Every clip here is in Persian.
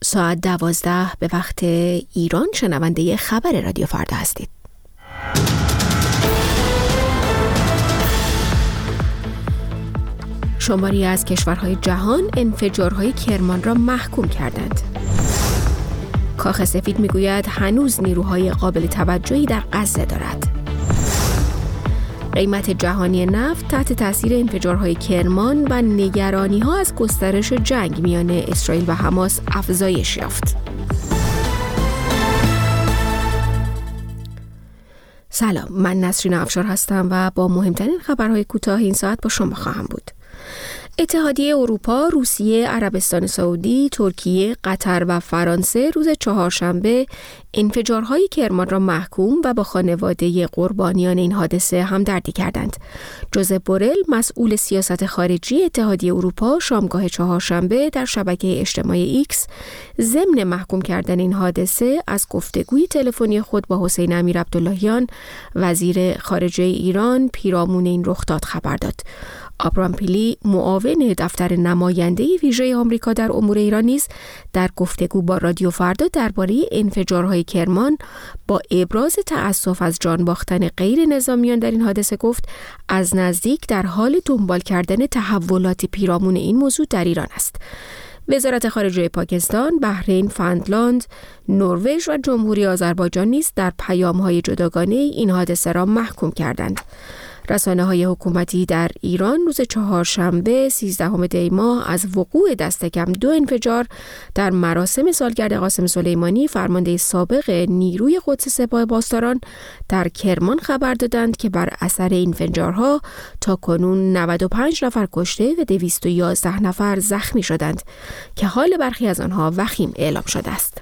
ساعت 12 به وقت ایران شنونده خبر رادیو فردا هستید. شماری از کشورهای جهان انفجارهای کرمان را محکوم کردند. کاخ سفید میگوید هنوز نیروهای قابل توجهی در غزه دارد. قیمت جهانی نفت تحت تاثیر انفجارهای کرمان و نگرانی‌ها از گسترش جنگ میان اسرائیل و حماس افزایش یافت. سلام، من نسرین افشار هستم و با مهمترین خبرهای کوتاه این ساعت با شما خواهم بود. اتحادیه اروپا، روسیه، عربستان سعودی، ترکیه، قطر و فرانسه روز چهارشنبه انفجارهای کرمان را محکوم و با خانواده قربانیان این حادثه همدردی کردند. جوزپ بورل، مسئول سیاست خارجی اتحادیه اروپا، شامگاه چهارشنبه در شبکه اجتماعی ایکس ضمن محکوم کردن این حادثه از گفتگوی تلفنی خود با حسین امیرعبداللهیان، وزیر خارجه ایران، پیرامون این رخداد خبر داد. آبرام پیلی، معاون دفتر نماینده ویژه آمریکا در امور ایران نیز در گفتگو با رادیو فردا درباره انفجارهای کرمان با ابراز تأسف از جان باختن غیر نظامیان در این حادثه گفت از نزدیک در حال دنبال کردن تحولات پیرامون این موضوع در ایران است. وزارت خارجه پاکستان، بحرین، فنلاند، نروژ و جمهوری آذربایجان نیز در پیام‌های جداگانه این حادثه را محکوم کردند. رسانه‌های حکومتی در ایران روز چهارشنبه 13 دی ماه از وقوع دست کم 2 انفجار در مراسم سالگرد قاسم سلیمانی، فرمانده سابق نیروی قدس سپاه پاسداران در کرمان خبر دادند که بر اثر این انفجارها تاکنون 95 نفر کشته و 211 نفر زخمی شدند که حال برخی از آنها وخیم اعلام شده است.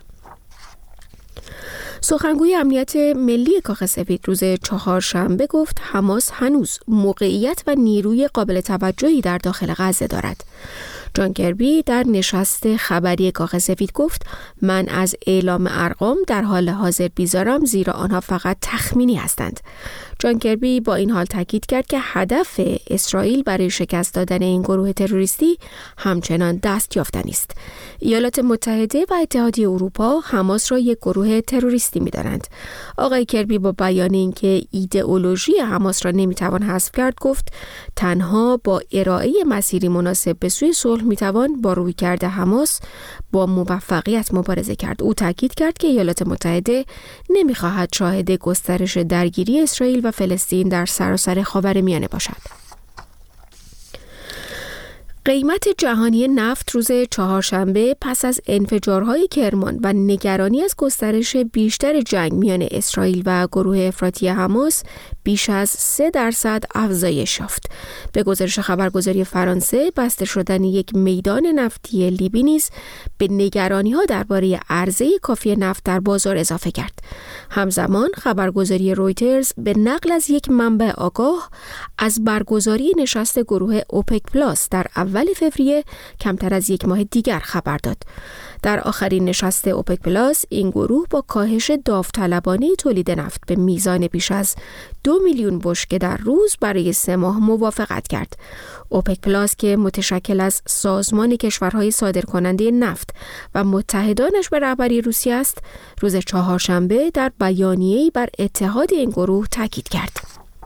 سخنگوی امنیت ملی کاخ سفید روز چهارشنبه گفت حماس هنوز موقعیت و نیروی قابل توجهی در داخل غزه دارد. جان کربی در نشست خبری کاخ سفید گفت من از اعلام ارقام در حال حاضر بیزارم زیرا آنها فقط تخمینی هستند. جان کربی با این حال تاکید کرد که هدف اسرائیل برای شکست دادن این گروه تروریستی همچنان دست یافتنی است. ایالات متحده و اتحادیه اروپا حماس را یک گروه تروریستی می‌دانند. آقای کربی با بیان اینکه ایدئولوژی حماس را نمی‌توان حذف کرد گفت تنها با ارائه مسیری مناسب به سوی صلح می‌توان با رویکرد حماس با موفقیت مبارزه کرد. او تاکید کرد که ایالات متحده نمی‌خواهد شاهد گسترش درگیری اسرائیل و فلسطین در سراسر خاورمیانه باشد. قیمت جهانی نفت روز چهارشنبه پس از انفجارهای کرمان و نگرانی از گسترش بیشتر جنگ میان اسرائیل و گروه افراطی حماس بیش از 3% افزایش یافت. به گزارش خبرگزاری فرانسه، بسته شدن یک میدان نفتی لیبی نیز به نگرانی‌ها درباره عرضه کافی نفت در بازار اضافه کرد. همزمان خبرگزاری رویترز به نقل از یک منبع آگاه از برگزاری نشست گروه اوپک پلاس در اول فوریه کمتر از یک ماه دیگر خبر داد. در آخرین نشست اوپک پلاس این گروه با کاهش داوطلبانه تولید نفت به میزان بیش از 2 میلیون بشکه در روز برای 3 ماه موافقت کرد. اوپک پلاس که متشکل از سازمان کشورهای صادرکننده نفت و متحدانش به رهبری روسیه است، روز چهارشنبه در بیانیه‌ای بر اتحاد این گروه تاکید کرد.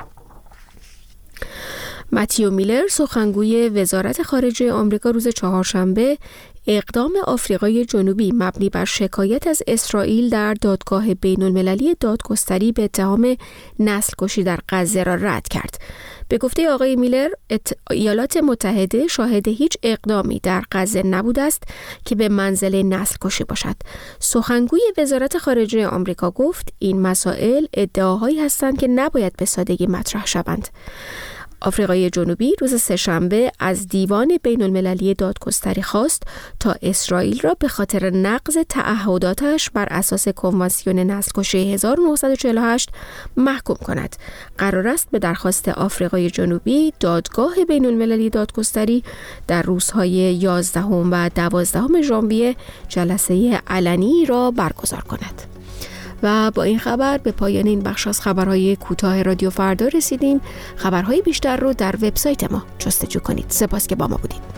متیو میلر، سخنگوی وزارت خارجه آمریکا روز چهارشنبه اقدام آفریقای جنوبی مبنی بر شکایت از اسرائیل در دادگاه بین‌المللی دادگستری به اتهام نسل‌کشی در غزه را رد کرد. به گفته آقای میلر، ایالات متحده شاهد هیچ اقدامی در غزه نبوده است که به منزله نسل‌کشی باشد. سخنگوی وزارت خارجه آمریکا گفت این مسائل ادعاهایی هستند که نباید به سادگی مطرح شوند. آفریقای جنوبی روز سه‌شنبه از دیوان بین‌المللی دادگستری خواست تا اسرائیل را به خاطر نقض تعهداتش بر اساس کنوانسیون نسل‌کشی 1948 محکوم کند. قرار است به درخواست آفریقای جنوبی دادگاه بین‌المللی دادگستری در روزهای 11 و 12 ژانویه جلسه علنی را برگزار کند. و با این خبر به پایان این بخش از خبرهای کوتاه رادیو فردا رسیدیم. خبرهای بیشتر رو در وبسایت ما جستجو کنید. سپاس که با ما بودید.